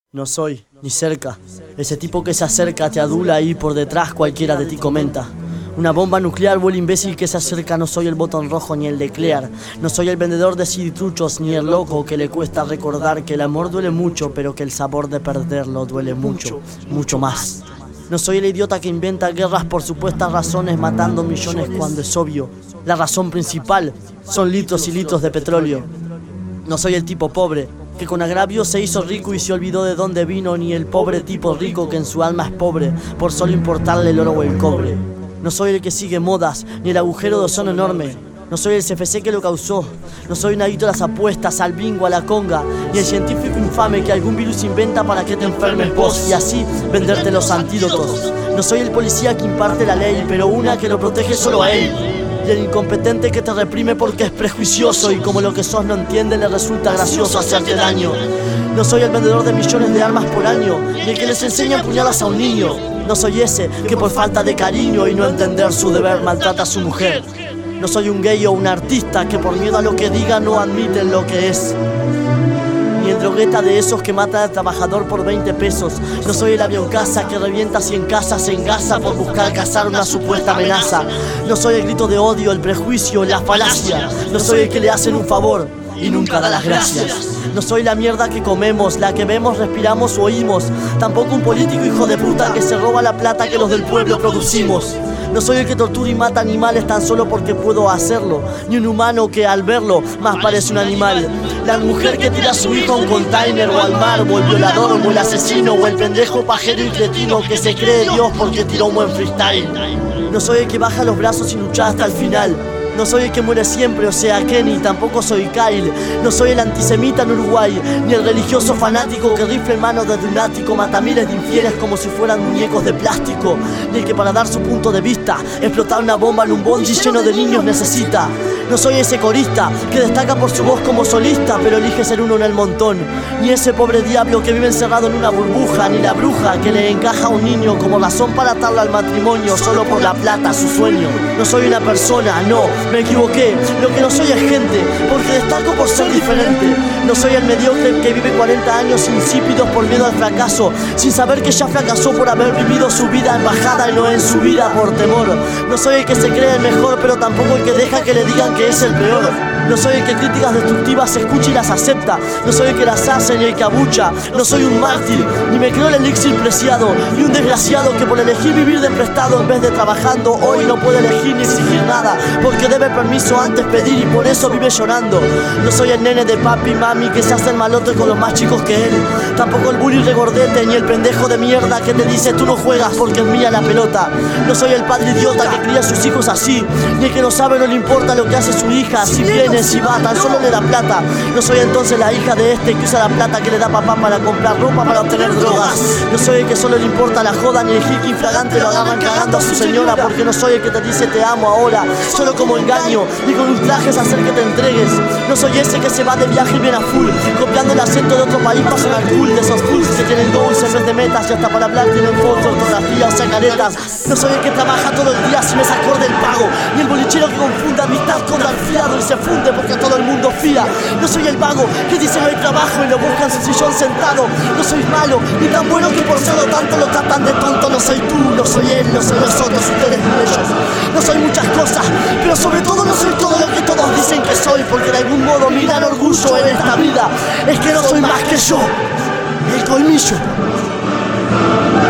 No soy, ni cerca, ese tipo que se acerca, te adula y por detrás cualquiera de ti comenta. Una bomba nuclear o el imbécil que se acerca. No soy el botón rojo ni el de Clear. No soy el vendedor de CD-truchos ni el loco que le cuesta recordar que el amor duele mucho, pero que el sabor de perderlo duele mucho, mucho más. No soy el idiota que inventa guerras por supuestas razones, matando millones cuando es obvio la razón principal son litros y litros de petróleo. No soy el tipo pobre que con agravio se hizo rico y se olvidó de dónde vino, ni el pobre tipo rico que en su alma es pobre por solo importarle el oro o el cobre. No soy el que sigue modas, ni el agujero de ozono enorme. No soy el CFC que lo causó. No soy un adicto a las apuestas, al bingo, a la conga, ni el científico infame que algún virus inventa para que te enfermes vos y así venderte los antídotos. No soy el policía que imparte la ley, pero una que lo protege solo a él. Y el incompetente que te reprime porque es prejuicioso y como lo que sos no entiende le resulta gracioso hacerte daño. No soy el vendedor de millones de armas por año, ni el que les enseña a puñalas a un niño. No soy ese que por falta de cariño y no entender su deber maltrata a su mujer. No soy un gay o un artista que por miedo a lo que diga no admiten lo que es. Ni el drogueta de esos que mata al trabajador por 20 pesos. No soy el avión caza que revienta 100 casas en Gaza por buscar cazar una supuesta amenaza. No soy el grito de odio, el prejuicio, la falacia. No soy el que le hacen un favor y nunca da las gracias. No soy la mierda que comemos, la que vemos, respiramos o oímos. Tampoco un político hijo de puta que se roba la plata que los del pueblo producimos. No soy el que tortura y mata animales tan solo porque puedo hacerlo, ni un humano que al verlo más parece un animal. La mujer que tira a su hijo a un container o al mar, o el violador o el asesino, o el pendejo pajero y cretino que se cree Dios porque tiró un buen freestyle. No soy el que baja los brazos y lucha hasta el final. No soy el que muere siempre, o sea Kenny, tampoco soy Kyle. No soy el antisemita en Uruguay, ni el religioso fanático que rifle en manos de lunático mata miles de infieles como si fueran muñecos de plástico. Ni el que para dar su punto de vista explotar una bomba en un bondi lleno de niños necesita. No soy ese corista que destaca por su voz como solista pero elige ser uno en el montón. Ni ese pobre diablo que vive encerrado en una burbuja, ni la bruja que le encaja a un niño como razón para atarlo al matrimonio solo por la plata, su sueño. No soy una persona, no, me equivoqué. Lo que no soy es gente, porque destaco por ser diferente. No soy el mediocre que vive 40 años insípidos por miedo al fracaso, sin saber que ya fracasó por haber vivido su vida en bajada y no en subida por temor. No soy el que se cree el mejor, pero tampoco el que deja que le digan que es el peor. No soy el que críticas destructivas escucha y las acepta. No soy el que las hace ni el que abucha. No soy un mártir, ni me creo el elixir preciado, ni un desgraciado que por elegir vivir de prestado en vez de trabajando hoy no puede elegir ni exigir nada, porque debe permiso antes pedir y por eso vive llorando. No soy el nene de papi y mami que se hace el malote con los más chicos que él. Tampoco el bully regordete ni el pendejo de mierda que te dice tú no juegas porque es mía la pelota. No soy el padre idiota que cría a sus hijos así, ni el que no sabe no le importa lo que hace su hija, si viene, si va, tan solo le da plata. No soy entonces la hija de este que usa la plata que le da papá para comprar ropa para obtener drogas. No soy el que solo le importa la joda ni el hick infragante lo agarran cagando a su señora, porque no soy el que te dice te amo ahora solo como engaño y con ultrajes hacer que te entregues. No soy ese que se va de viaje y viene a full copiando el acento de otro país para sonar cool, de esos fools que tienen goals en vez de metas y hasta para hablar tienen fotos, ortografía o sea caretas. No soy el que trabaja todo el día sin esa acorde el pago, ni el bolichero que confunda amistad con dar fiado y se funde porque a todo el mundo fía. No soy el vago que dice no hay trabajo y lo busca en su sillón sentado. No soy malo ni tan bueno que por solo tanto lo tratan de tonto. No soy tú, no soy él, no soy nosotros, ustedes ni ellos. No soy muchas cosas, pero sobre todo no soy todo lo que todos dicen que soy, porque de algún modo mi gran orgullo en esta vida es que no soy más que yo, el colmillo.